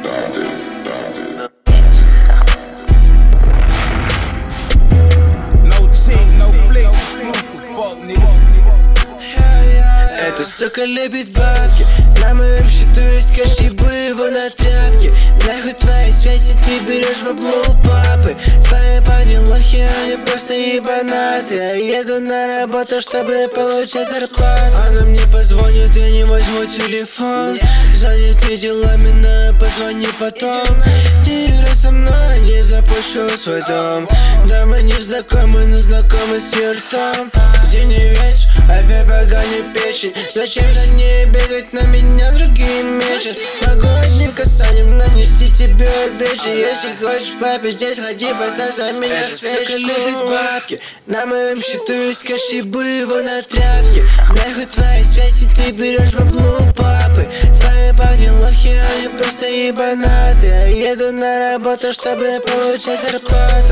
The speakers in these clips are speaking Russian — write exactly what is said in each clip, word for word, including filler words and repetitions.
Эта сука любит бабки, на моем счету есть кэш, ебу его на тряпке. Нахуй твои связи ты берешь в облу папы. Твои парни лохи, они просто ебанаты. Я еду на работу, чтобы получать зарплату. Она мне позвонит, я не возьму телефон. Заняты делами, но позвони потом. Не играй со мной, не запущу свой дом. Да мы не знакомы, но знакомы с ее ртом. Зимний вечер, опять поганит печень. Зачем за ней бегать, на меня другие мечут? Могу одним касанием нанести тебе вечер. Если хочешь попить здесь, ходи, поставь за меня свечку. Эта сука любит бабки, на моем счету есть кэш, ебу его на тряпке. Нахуй твои связи ты берешь в облу папы. Твои парни лохи, они просто ебанаты. Я еду на работу, чтобы получать зарплату.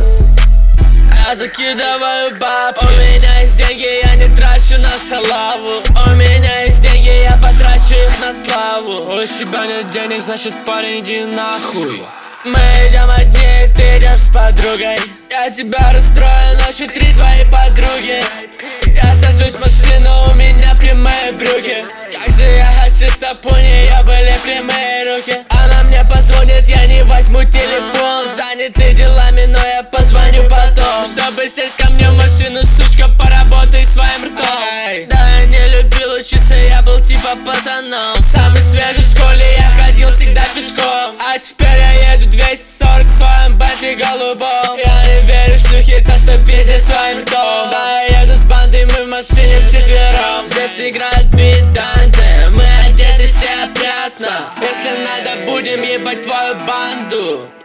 Я закидываю бабки. У меня есть деньги, я не трачу на шалаву. У меня есть деньги, я потрачу их на славу. У тебя нет денег, значит, парень, иди нахуй. Мы идем одни, ты идешь с подругой. Я тебя расстрою, ночью три твои подруги. Я сажусь в машину, у меня прямые брюки. Как же я хочу, чтоб у нее были прямые руки. Она мне позвонит, я не возьму телефон. Заняты делами, но я позвоню потом. Чтобы сесть ко мне в машину, сучка, поработай своим ртом. Эй. Да, я не любил учиться, я был типа пацаном. Самый свежий в школе, я ходил всегда пешком. А теперь я еду двести сорок в своем Бентли голубом. Я не верю шлюхе, то что пиздит своим ртом. Да, я еду с бандой, мы в машине вчетвером. Здесь играют бит-данты, мы одеты все опрятно. Если надо, будем ебать твою банду.